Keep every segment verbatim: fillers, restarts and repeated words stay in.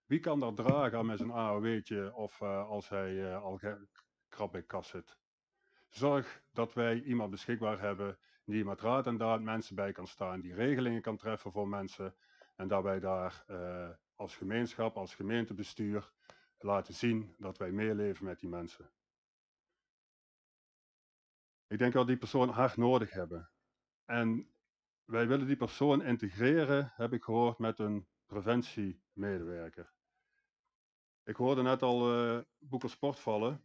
Wie kan dat dragen met zijn A O W'tje of uh, als hij uh, al krap bij kas zit? Zorg dat wij iemand beschikbaar hebben die met raad en daad mensen bij kan staan, die regelingen kan treffen voor mensen en dat wij daar uh, als gemeenschap, als gemeentebestuur laten zien dat wij meeleven met die mensen. Ik denk dat die persoon hard nodig hebben. En wij willen die persoon integreren, heb ik gehoord, met een preventiemedewerker. Ik hoorde net al uh, Boeker Sport vallen.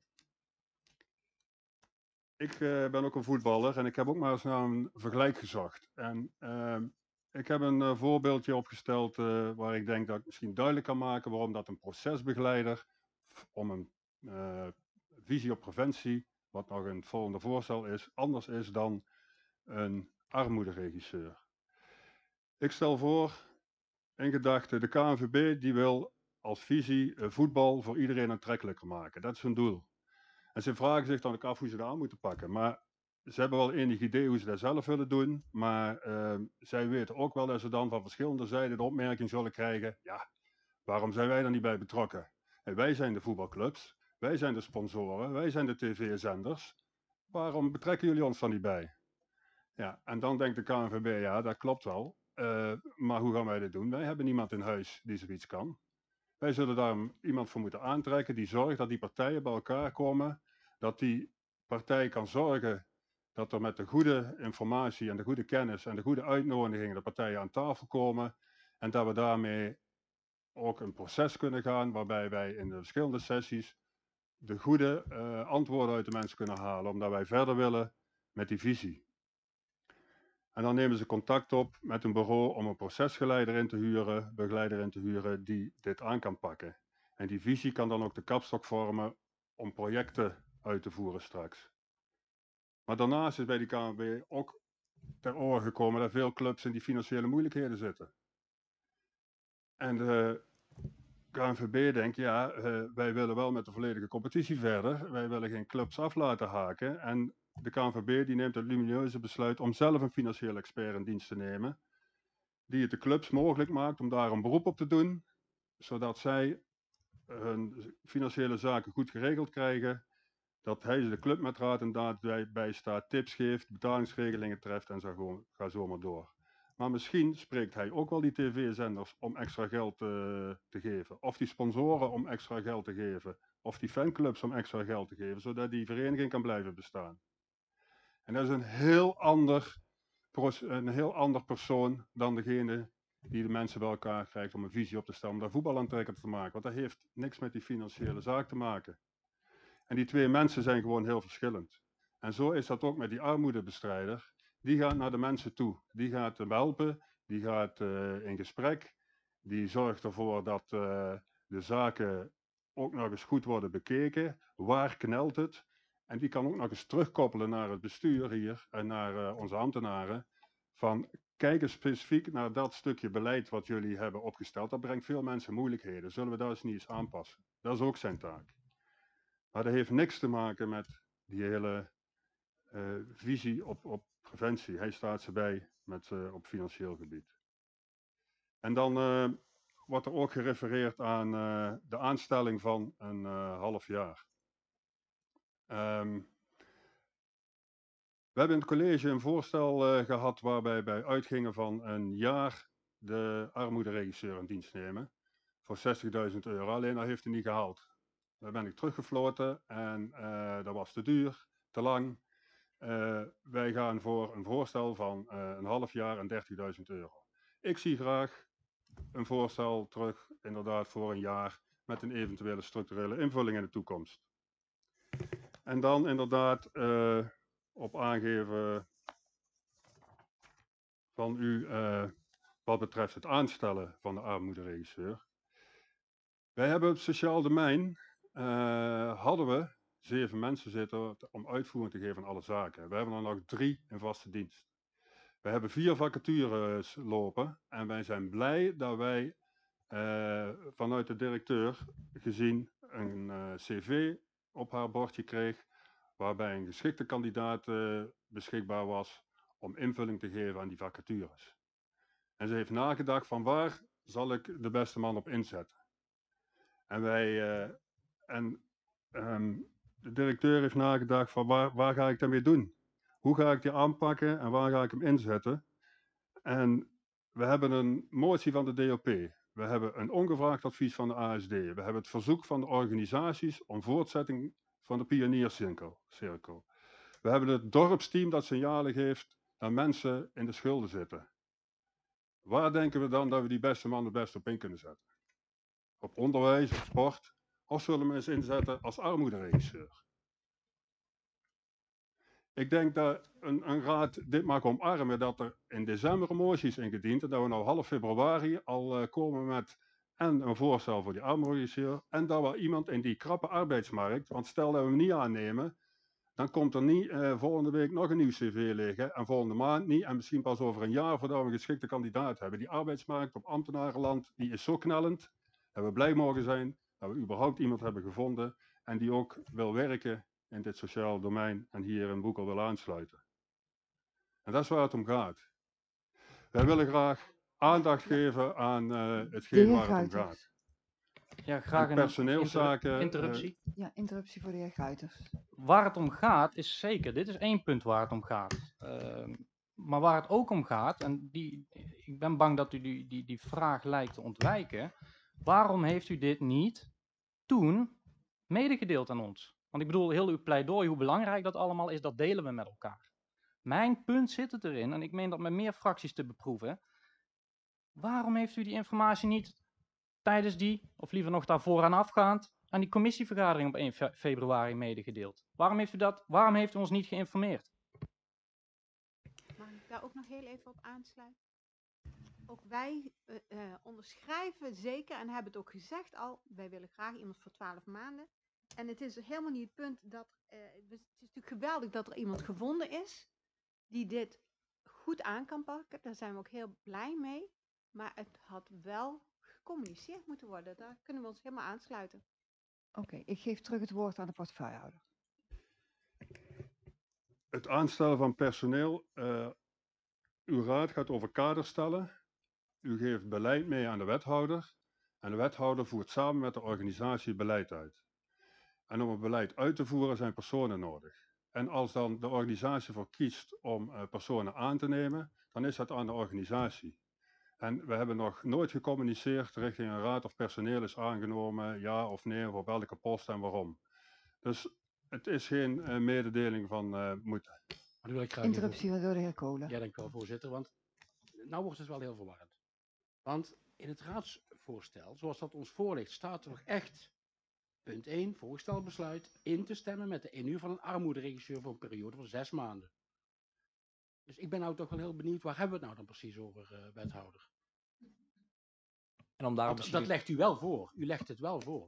Ik uh, ben ook een voetballer en ik heb ook maar eens naar een vergelijk gezocht. En uh, ik heb een uh, voorbeeldje opgesteld uh, waar ik denk dat ik misschien duidelijk kan maken waarom dat een procesbegeleider om een uh, visie op preventie, wat nog een volgende voorstel is, anders is dan een armoederegisseur. Ik stel voor, in gedachten, de K N V B die wil als visie uh, voetbal voor iedereen aantrekkelijker maken. Dat is hun doel. En ze vragen zich dan ook af hoe ze dat aan moeten pakken. Maar ze hebben wel enig idee hoe ze dat zelf willen doen. Maar uh, zij weten ook wel dat ze dan van verschillende zijden de opmerking zullen krijgen. Ja, waarom zijn wij er niet bij betrokken? En wij zijn de voetbalclubs. Wij zijn de sponsoren. Wij zijn de tv-zenders. Waarom betrekken jullie ons dan niet bij? Ja, en dan denkt de K N V B, ja, dat klopt wel. Uh, maar hoe gaan wij dit doen? Wij hebben niemand in huis die zoiets kan. Wij zullen daar iemand voor moeten aantrekken die zorgt dat die partijen bij elkaar komen. Dat die partij kan zorgen dat er met de goede informatie en de goede kennis en de goede uitnodigingen de partijen aan tafel komen. En dat we daarmee ook een proces kunnen gaan waarbij wij in de verschillende sessies de goede uh, antwoorden uit de mensen kunnen halen. Omdat wij verder willen met die visie. En dan nemen ze contact op met een bureau om een procesgeleider in te huren, begeleider in te huren die dit aan kan pakken. En die visie kan dan ook de kapstok vormen om projecten uit te voeren straks. Maar daarnaast is bij die K N V B ook ter oren gekomen dat veel clubs in die financiële moeilijkheden zitten. En de K N V B denkt, ja, uh, wij willen wel met de volledige competitie verder. Wij willen geen clubs af laten haken. En de K N V B die neemt het lumineuze besluit om zelf een financieel expert in dienst te nemen. Die het de clubs mogelijk maakt om daar een beroep op te doen. Zodat zij hun financiële zaken goed geregeld krijgen. Dat hij ze de club met raad en daad bijstaat, tips geeft, betalingsregelingen treft en zo, ga zo maar door. Maar misschien spreekt hij ook wel die tv-zenders om extra geld uh, te geven. Of die sponsoren om extra geld te geven. Of die fanclubs om extra geld te geven. Zodat die vereniging kan blijven bestaan. En dat is een heel ander, een heel ander persoon dan degene die de mensen bij elkaar krijgt om een visie op te stellen. Om daar voetbal aantrekkend te maken. Want dat heeft niks met die financiële zaak te maken. En die twee mensen zijn gewoon heel verschillend. En zo is dat ook met die armoedebestrijder. Die gaat naar de mensen toe. Die gaat hem helpen. Die gaat uh, in gesprek. Die zorgt ervoor dat uh, de zaken ook nog eens goed worden bekeken. Waar knelt het? En die kan ook nog eens terugkoppelen naar het bestuur hier en naar uh, onze ambtenaren. Van kijk eens specifiek naar dat stukje beleid wat jullie hebben opgesteld. Dat brengt veel mensen moeilijkheden. Zullen we dat eens niet eens aanpassen? Dat is ook zijn taak. Maar dat heeft niks te maken met die hele uh, visie op, op preventie. Hij staat ze bij met, uh, op financieel gebied. En dan uh, wordt er ook gerefereerd aan uh, de aanstelling van een uh, half jaar. Um, we hebben in het college een voorstel uh, gehad waarbij wij uitgingen van een jaar de armoederegisseur in dienst nemen. Voor zestigduizend euro. Alleen dat heeft hij niet gehaald. Daar ben ik teruggefloten en uh, dat was te duur, te lang. Uh, wij gaan voor een voorstel van uh, een half jaar en dertigduizend euro. Ik zie graag een voorstel terug, inderdaad voor een jaar, met een eventuele structurele invulling in de toekomst. En dan inderdaad uh, op aangeven van u uh, wat betreft het aanstellen van de armoederegisseur. Wij hebben op sociaal domein, uh, hadden we zeven mensen zitten om uitvoering te geven aan alle zaken. We hebben er nog drie in vaste dienst. We hebben vier vacatures lopen en wij zijn blij dat wij uh, vanuit de directeur gezien een uh, cv op haar bordje kreeg waarbij een geschikte kandidaat uh, beschikbaar was om invulling te geven aan die vacatures. En ze heeft nagedacht van waar zal ik de beste man op inzetten. En wij, uh, en um, de directeur heeft nagedacht van waar, waar ga ik daarmee doen? Hoe ga ik die aanpakken en waar ga ik hem inzetten? En we hebben een motie van de D O P. We hebben een ongevraagd advies van de A S D. We hebben het verzoek van de organisaties om voortzetting van de pioniercirkel. We hebben het dorpsteam dat signalen geeft dat mensen in de schulden zitten. Waar denken we dan dat we die beste man het best op in kunnen zetten? Op onderwijs, op sport? Of zullen we eens inzetten als armoederegisseur? Ik denk dat een, een raad dit mag omarmen, dat er in december moties ingediend en dat we nou half februari al uh, komen met en een voorstel voor die armoederegisseur en dat we iemand in die krappe arbeidsmarkt, want stel dat we hem niet aannemen, dan komt er niet uh, volgende week nog een nieuw cv liggen en volgende maand niet en misschien pas over een jaar voordat we een geschikte kandidaat hebben. Die arbeidsmarkt op ambtenarenland, die is zo knellend dat we blij mogen zijn dat we überhaupt iemand hebben gevonden en die ook wil werken in dit sociaal domein en hier in Boekel wil aansluiten. En dat is waar het om gaat. Wij willen graag aandacht geven aan uh, hetgeen waar het om gaat. Ja, graag en personeelszaken. Een inter interruptie. Uh, ja, interruptie voor de heer Guiters. Waar het om gaat is zeker, dit is één punt waar het om gaat. Uh, maar waar het ook om gaat, en die, ik ben bang dat u die, die, die vraag lijkt te ontwijken. Waarom heeft u dit niet toen medegedeeld aan ons? Want ik bedoel, heel uw pleidooi, hoe belangrijk dat allemaal is, dat delen we met elkaar. Mijn punt zit het erin, en ik meen dat met meer fracties te beproeven. Waarom heeft u die informatie niet tijdens die, of liever nog daarvoor aan afgaand, aan die commissievergadering op één februari medegedeeld? Waarom heeft u dat, waarom heeft u ons niet geïnformeerd? Mag ik daar ook nog heel even op aansluiten? Ook wij uh, uh, onderschrijven zeker en hebben het ook gezegd al, wij willen graag iemand voor twaalf maanden. En het is helemaal niet het punt dat, uh, het is natuurlijk geweldig dat er iemand gevonden is die dit goed aan kan pakken. Daar zijn we ook heel blij mee. Maar het had wel gecommuniceerd moeten worden. Daar kunnen we ons helemaal aansluiten. Oké, okay, ik geef terug het woord aan de portefeuillehouder. Het aanstellen van personeel. Uh, uw raad gaat over kaders stellen. U geeft beleid mee aan de wethouder. En de wethouder voert samen met de organisatie beleid uit. En om het beleid uit te voeren zijn personen nodig. En als dan de organisatie voor kiest om uh, personen aan te nemen, dan is dat aan de organisatie. En we hebben nog nooit gecommuniceerd richting een raad of personeel is aangenomen, ja of nee, of op welke post en waarom. Dus het is geen uh, mededeling van uh, moeten. Maar wil ik graag interruptie even... door de heer Kolen. Ja, dank u wel, voorzitter, want nou wordt het wel heel verwarrend. Want in het raadsvoorstel, zoals dat ons voorligt, staat er nog echt, punt één, voorstelbesluit, in te stemmen met de inhuur van een armoederegisseur voor een periode van zes maanden. Dus ik ben nou toch wel heel benieuwd, waar hebben we het nou dan precies over, uh, wethouder? En om daarom dat, dat legt u wel voor. U legt het wel voor.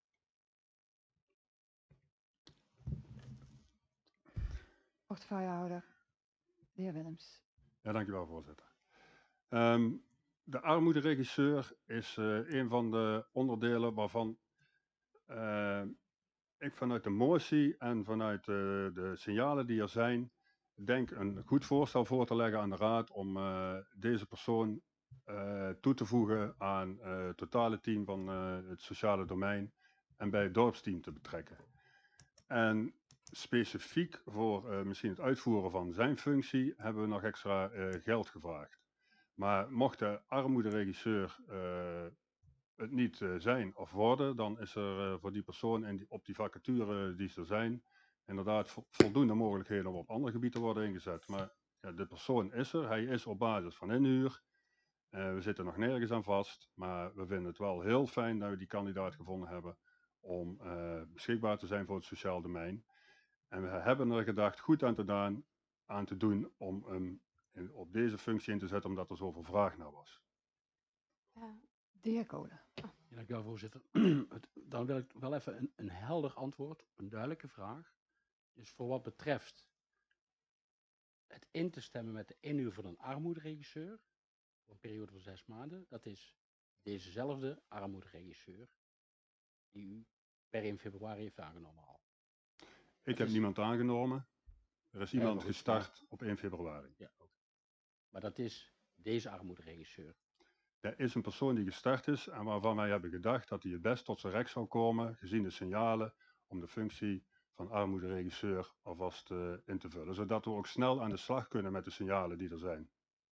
Portefeuillehouder, de heer Willems. Ja, dankjewel, voorzitter. Um, de armoederegisseur is uh, een van de onderdelen waarvan uh, ik vanuit de motie en vanuit uh, de signalen die er zijn, denk een goed voorstel voor te leggen aan de raad om uh, deze persoon uh, toe te voegen aan uh, het totale team van uh, het sociale domein en bij het dorpsteam te betrekken. En specifiek voor uh, misschien het uitvoeren van zijn functie hebben we nog extra uh, geld gevraagd. Maar mocht de armoederegisseur uh, het niet uh, zijn of worden, dan is er uh, voor die persoon in die, op die vacature die er zijn, inderdaad vo voldoende mogelijkheden om op andere gebieden te worden ingezet. Maar ja, de persoon is er, hij is op basis van inhuur. Uh, we zitten nog nergens aan vast, maar we vinden het wel heel fijn dat we die kandidaat gevonden hebben om uh, beschikbaar te zijn voor het sociaal domein. En we hebben er gedacht goed aan te, daan, aan te doen om hem in, op deze functie in te zetten, omdat er zoveel vraag naar was. Uh, de heer Kolen. Ja, dank u wel, voorzitter. Dan wil ik wel even een, een helder antwoord, een duidelijke vraag. Dus voor wat betreft het in te stemmen met de inhuur van een armoederegisseur, voor een periode van zes maanden, dat is dezezelfde armoederegisseur die u per één februari heeft aangenomen al. Ik heb is... niemand aangenomen. Er is iemand ja, gestart op één februari. Ja, okay. Maar dat is deze armoederegisseur. Er is een persoon die gestart is en waarvan wij hebben gedacht dat hij het best tot zijn recht zou komen, gezien de signalen, om de functie van armoederegisseur alvast uh, in te vullen. Zodat we ook snel aan de slag kunnen met de signalen die er zijn.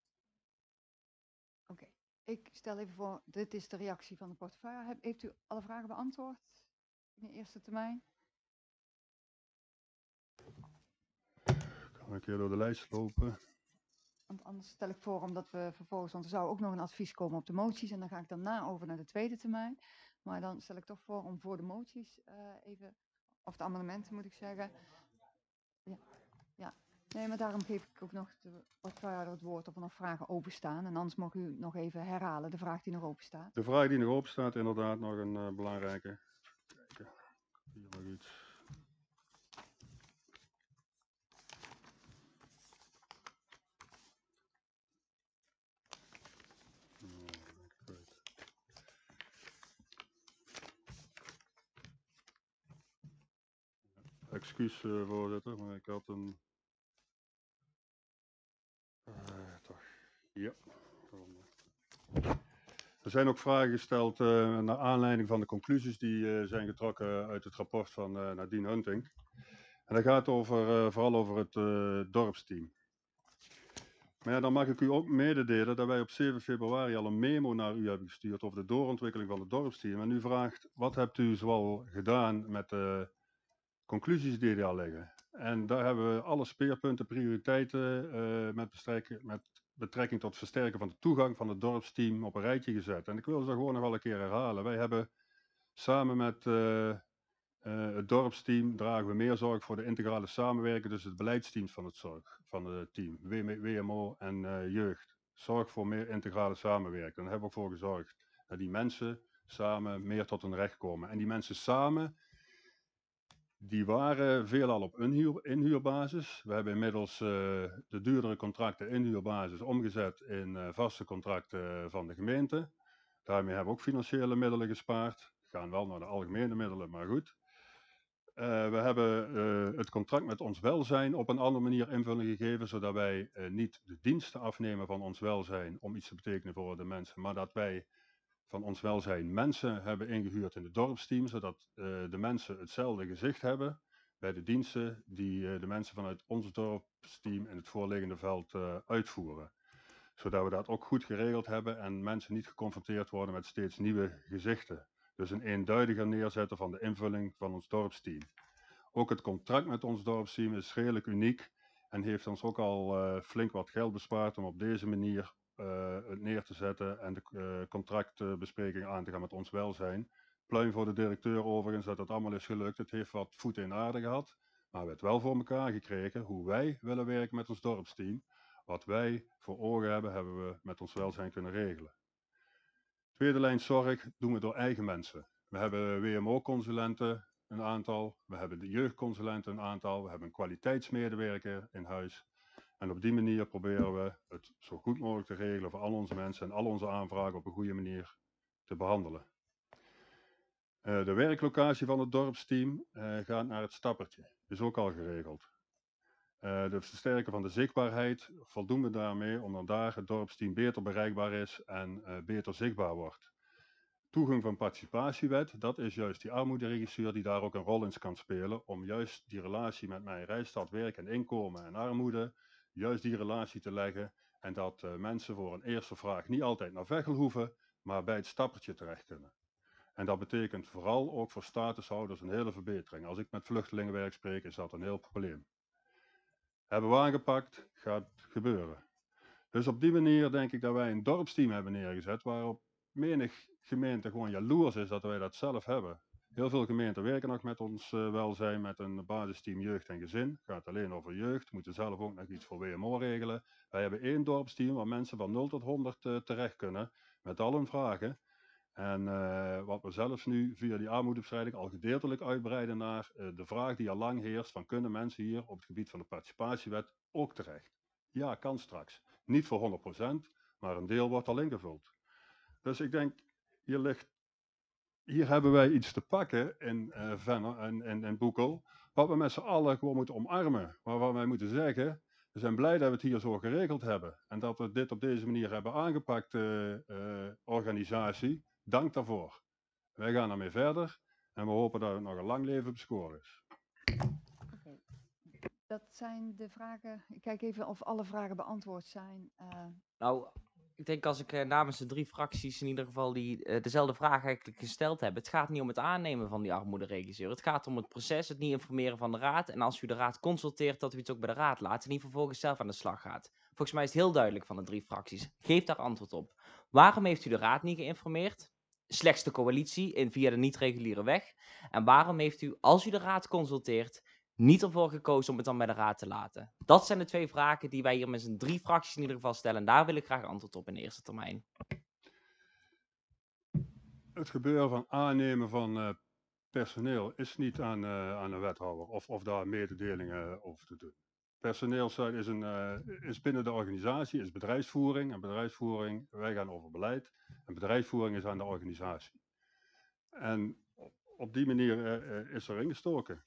Oké, okay. Ik stel even voor, dit is de reactie van de portefeuille. Heb, heeft u alle vragen beantwoord in de eerste termijn? Ik ga een keer door de lijst lopen. Want anders stel ik voor, omdat we vervolgens, want er zou ook nog een advies komen op de moties en dan ga ik daarna over naar de tweede termijn. Maar dan stel ik toch voor om voor de moties uh, even, of de amendementen moet ik zeggen. Ja, ja. Nee, maar daarom geef ik ook nog de portefeuillehouder het woord of er nog vragen openstaan. En anders mag u nog even herhalen de vraag die nog open staat. De vraag die nog open staat, inderdaad nog een uh, belangrijke. Kijken, hier nog iets. Excuus, uh, voorzitter, maar ik had een... Uh, toch, ja. Er zijn ook vragen gesteld uh, naar aanleiding van de conclusies die uh, zijn getrokken uit het rapport van uh, Nadine Hunting. En dat gaat over, uh, vooral over het uh, dorpsteam. Maar ja, dan mag ik u ook mededelen dat wij op zeven februari al een memo naar u hebben gestuurd over de doorontwikkeling van het dorpsteam. En u vraagt, wat hebt u zoal gedaan met de conclusies die er al liggen? En daar hebben we alle speerpunten, prioriteiten uh, met, met betrekking tot versterken van de toegang van het dorpsteam op een rijtje gezet. En ik wil ze gewoon nog wel een keer herhalen. Wij hebben samen met uh, uh, het dorpsteam dragen we meer zorg voor de integrale samenwerking tussen het beleidsteams van het zorg, van het team, W M O en uh, jeugd. Zorg voor meer integrale samenwerking. Daar hebben we ook voor gezorgd dat die mensen samen meer tot hun recht komen. En die mensen samen, die waren veelal op inhuur, inhuurbasis. We hebben inmiddels uh, de duurdere contracten inhuurbasis omgezet in uh, vaste contracten van de gemeente. Daarmee hebben we ook financiële middelen gespaard. Gaan wel naar de algemene middelen, maar goed. Uh, we hebben uh, het contract met ons welzijn op een andere manier invulling gegeven, zodat wij uh, niet de diensten afnemen van ons welzijn om iets te betekenen voor de mensen, maar dat wij van ons welzijn mensen hebben ingehuurd in het dorpsteam, zodat uh, de mensen hetzelfde gezicht hebben bij de diensten die uh, de mensen vanuit ons dorpsteam in het voorliggende veld uh, uitvoeren. Zodat we dat ook goed geregeld hebben en mensen niet geconfronteerd worden met steeds nieuwe gezichten. Dus een eenduidiger neerzetten van de invulling van ons dorpsteam. Ook het contract met ons dorpsteam is redelijk uniek en heeft ons ook al uh, flink wat geld bespaard om op deze manier uh, het neer te zetten en de uh, contractbespreking aan te gaan met ons welzijn. Pluim voor de directeur overigens dat het allemaal is gelukt. Het heeft wat voeten in aarde gehad, maar we hebben het wel voor elkaar gekregen hoe wij willen werken met ons dorpsteam. Wat wij voor ogen hebben, hebben we met ons welzijn kunnen regelen. Tweede lijn zorg doen we door eigen mensen. We hebben W M O-consulenten, een aantal. We hebben de jeugdconsulenten, een aantal. We hebben een kwaliteitsmedewerker in huis. En op die manier proberen we het zo goed mogelijk te regelen voor al onze mensen en al onze aanvragen op een goede manier te behandelen. Uh, de werklocatie van het dorpsteam uh, gaat naar het Stappertje. Is ook al geregeld. Uh, de versterken van de zichtbaarheid voldoen we daarmee omdat daar het dorpsteam beter bereikbaar is en uh, beter zichtbaar wordt. Toegang van participatiewet, dat is juist die armoederegisseur die daar ook een rol in kan spelen om juist die relatie met mijn Rijstad, werk en inkomen en armoede, juist die relatie te leggen en dat uh, mensen voor een eerste vraag niet altijd naar Veghel hoeven, maar bij het Stappertje terecht kunnen. En dat betekent vooral ook voor statushouders een hele verbetering. Als ik met vluchtelingenwerk spreek, is dat een heel probleem. Hebben we aangepakt, gaat gebeuren. Dus op die manier denk ik dat wij een dorpsteam hebben neergezet waarop menig gemeente gewoon jaloers is dat wij dat zelf hebben. Heel veel gemeenten werken nog met ons uh, welzijn met een basisteam jeugd en gezin. Het gaat alleen over jeugd, moeten zelf ook nog iets voor W M O regelen. Wij hebben één dorpsteam waar mensen van nul tot honderd uh, terecht kunnen met al hun vragen. En uh, wat we zelfs nu via die armoedebestrijding al gedeeltelijk uitbreiden naar uh, de vraag die al lang heerst van kunnen mensen hier op het gebied van de participatiewet ook terecht? Ja, kan straks. Niet voor honderd procent, maar een deel wordt al ingevuld. Dus ik denk, hier ligt, hier hebben wij iets te pakken in uh, Venlo en in, in, in Boekel, wat we met z'n allen gewoon moeten omarmen. Waarvan wij moeten zeggen, We zijn blij dat we het hier zo geregeld hebben en dat we dit op deze manier hebben aangepakt, uh, uh, organisatie. Dank daarvoor. Wij gaan ermee verder en we hopen dat het nog een lang leven op score is. Okay. Dat zijn de vragen. Ik kijk even of alle vragen beantwoord zijn. Uh... Nou, ik denk als ik uh, namens de drie fracties in ieder geval die uh, dezelfde vraag eigenlijk gesteld hebben. Het gaat niet om het aannemen van die armoederegisseur. Het gaat om het proces, het niet informeren van de raad. En als u de raad consulteert, dat u het ook bij de raad laat en niet vervolgens zelf aan de slag gaat. Volgens mij is het heel duidelijk van de drie fracties. Geef daar antwoord op. Waarom heeft u de raad niet geïnformeerd? Slechts de coalitie in, via de niet-reguliere weg. En waarom heeft u, als u de raad consulteert, niet ervoor gekozen om het dan bij de raad te laten? Dat zijn de twee vragen die wij hier met z'n drie fracties in ieder geval stellen. En daar wil ik graag antwoord op in de eerste termijn. Het gebeuren van aannemen van uh, personeel is niet aan, uh, aan de wethouder of, of daar mededelingen over te doen. Personeel is, een, uh, is binnen de organisatie, is bedrijfsvoering. En bedrijfsvoering, wij gaan over beleid. En bedrijfsvoering is aan de organisatie. En op, op die manier uh, uh, is er ingestoken.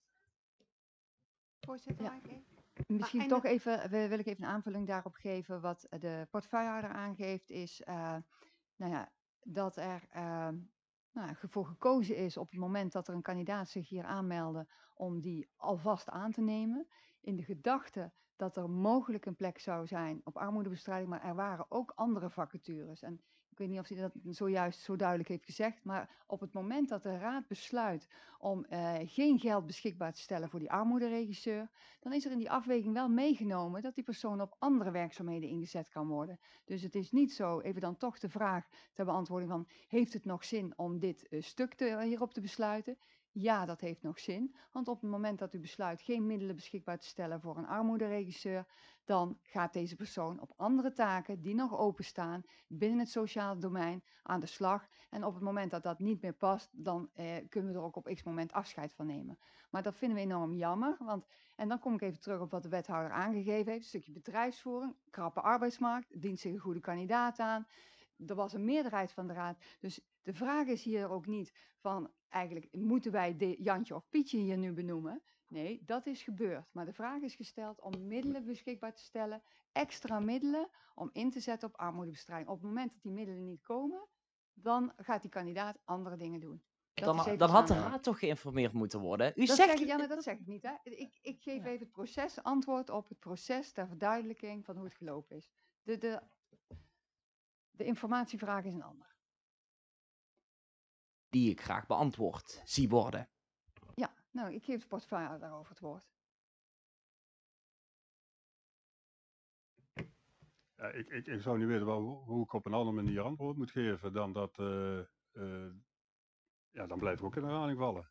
Voorzitter, Ja. mag ik even? Misschien Ah, toch het... even, wil ik even een aanvulling daarop geven. Wat de portefeuillehouder aangeeft is, uh, nou ja, dat er uh, nou, voor gekozen is op het moment dat er een kandidaat zich hier aanmeldde om die alvast aan te nemen. In de gedachte dat er mogelijk een plek zou zijn op armoedebestrijding, maar er waren ook andere vacatures. En ik weet niet of hij dat zojuist zo duidelijk heeft gezegd, maar op het moment dat de raad besluit om uh, geen geld beschikbaar te stellen voor die armoederegisseur, dan is er in die afweging wel meegenomen dat die persoon op andere werkzaamheden ingezet kan worden. Dus het is niet zo, even dan toch de vraag ter beantwoording van, heeft het nog zin om dit uh, stuk te, hierop te besluiten? Ja, dat heeft nog zin, want op het moment dat u besluit geen middelen beschikbaar te stellen voor een armoederegisseur, dan gaat deze persoon op andere taken die nog openstaan binnen het sociale domein aan de slag. En op het moment dat dat niet meer past, dan eh, kunnen we er ook op x moment afscheid van nemen. Maar dat vinden we enorm jammer, want, en dan kom ik even terug op wat de wethouder aangegeven heeft, een stukje bedrijfsvoering, krappe arbeidsmarkt, dient zich een goede kandidaat aan. Er was een meerderheid van de raad, dus de vraag is hier ook niet van, eigenlijk moeten wij de Jantje of Pietje hier nu benoemen? Nee, dat is gebeurd. Maar de vraag is gesteld om middelen beschikbaar te stellen, extra middelen om in te zetten op armoedebestrijding. Op het moment dat die middelen niet komen, dan gaat die kandidaat andere dingen doen. Dat Dan, dan had de raad toch geïnformeerd moeten worden. U dat zegt... zeg ik, ja, maar dat zeg ik niet. Hè. Ik, ik geef ja. even het proces antwoord op het proces ter verduidelijking van hoe het gelopen is. De, de, de informatievraag is een ander. Die ik graag beantwoord zie worden. Ja, nou, ik geef de portefeuille daarover het woord. Ja, ik, ik, ik zou niet weten wel, hoe ik op een andere manier antwoord moet geven dan dat... Uh, uh, ja, dan blijf ik ook in herhaling vallen.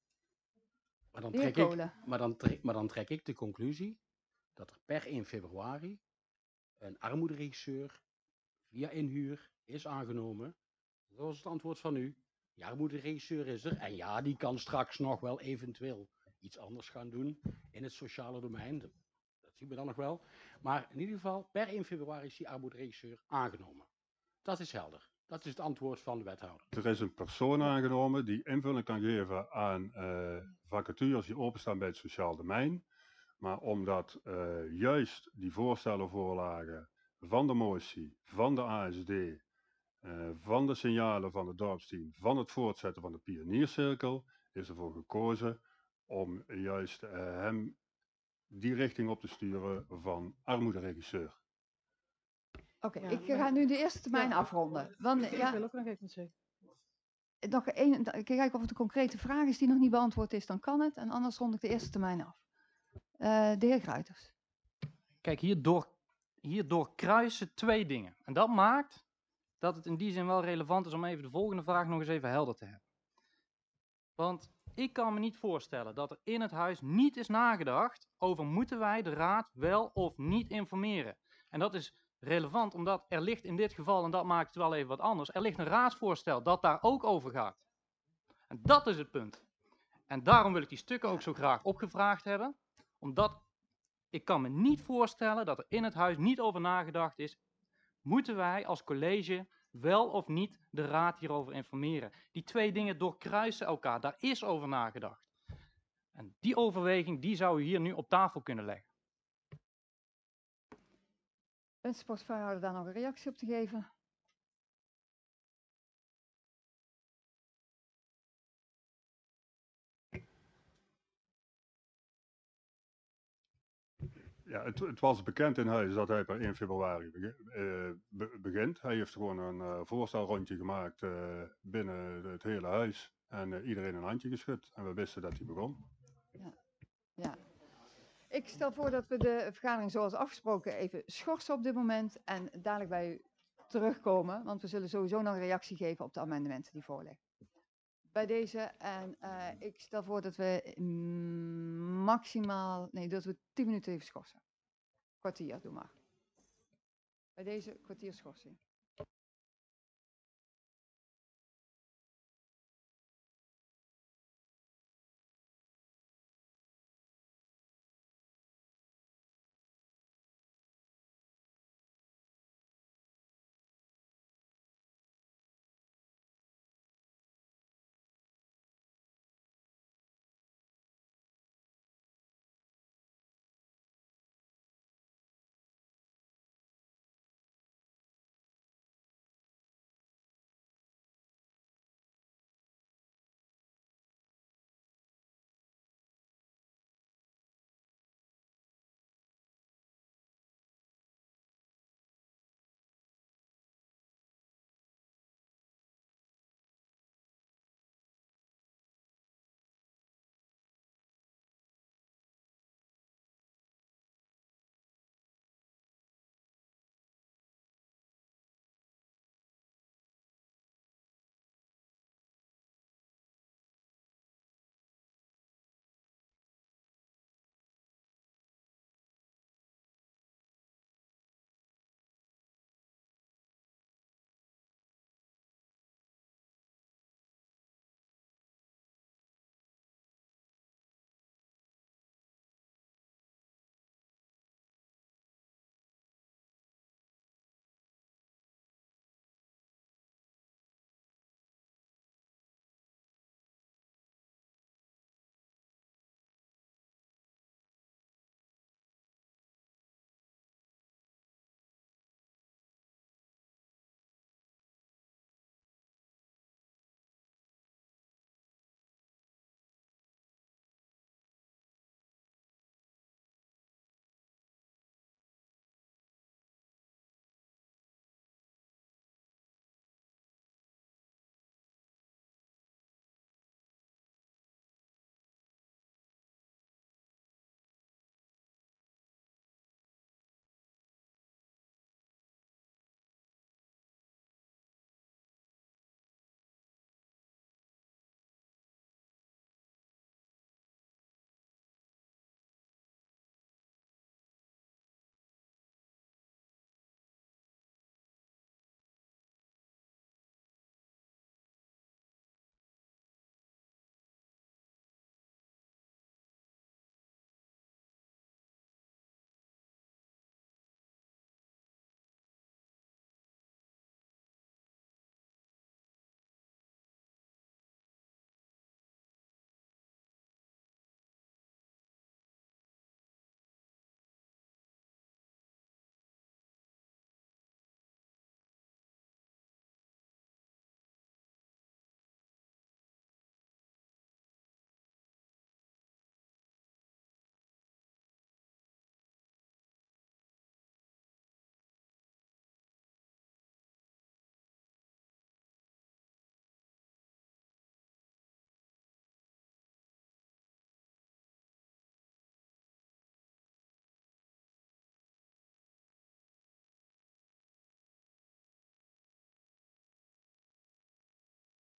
Maar dan, trek ik, maar, dan trek, maar dan trek ik de conclusie dat er per één februari een armoederegisseur via inhuur is aangenomen. Dat was het antwoord van u. Die armoederegisseur is er. En ja, die kan straks nog wel eventueel iets anders gaan doen in het sociale domein. Dat, dat zien we dan nog wel. Maar in ieder geval, per één februari is die armoederegisseur aangenomen. Dat is helder. Dat is het antwoord van de wethouder. Er is een persoon aangenomen die invulling kan geven aan uh, vacatures die openstaan bij het sociaal domein. Maar omdat uh, juist die voorstellen voorlagen van de motie, van de A S D, uh, van de signalen van het dorpsteam, van het voortzetten van de pioniercirkel, is ervoor gekozen om juist uh, hem die richting op te sturen van armoederegisseur. Oké, okay, ja, ik ga nu de eerste termijn ja. afronden. Want, ik ja, wil ook nog even zeggen. Nog één, kijk of het een concrete vraag is die nog niet beantwoord is, dan kan het. En anders rond ik de eerste termijn af. Uh, de heer Gruiters. Kijk, hierdoor, hierdoor kruisen twee dingen. En dat maakt dat het in die zin wel relevant is om even de volgende vraag nog eens even helder te hebben. Want ik kan me niet voorstellen dat er in het huis niet is nagedacht over moeten wij de raad wel of niet informeren. En dat is relevant omdat er ligt in dit geval, en dat maakt het wel even wat anders, er ligt een raadsvoorstel dat daar ook over gaat. En dat is het punt. En daarom wil ik die stukken ook zo graag opgevraagd hebben, omdat ik kan me niet voorstellen dat er in het huis niet over nagedacht is, moeten wij als college wel of niet de raad hierover informeren. Die twee dingen doorkruisen elkaar, daar is over nagedacht. En die overweging, die zou u hier nu op tafel kunnen leggen. Wenst de portefeuillehouder daar nog een reactie op te geven? Ja, het, het was bekend in huis dat hij per één februari begi- eh, be- begint. Hij heeft gewoon een eh, voorstelrondje gemaakt eh, binnen het hele huis. En eh, iedereen een handje geschud. En we wisten dat hij begon. Ja. Ik stel voor dat we de vergadering zoals afgesproken even schorsen op dit moment. En dadelijk bij u terugkomen. Want we zullen sowieso nog een reactie geven op de amendementen die voorliggen. Bij deze. En uh, ik stel voor dat we mm, maximaal... Nee, dat we tien minuten even schorsen. Kwartier, doe maar. Bij deze kwartier schorsing.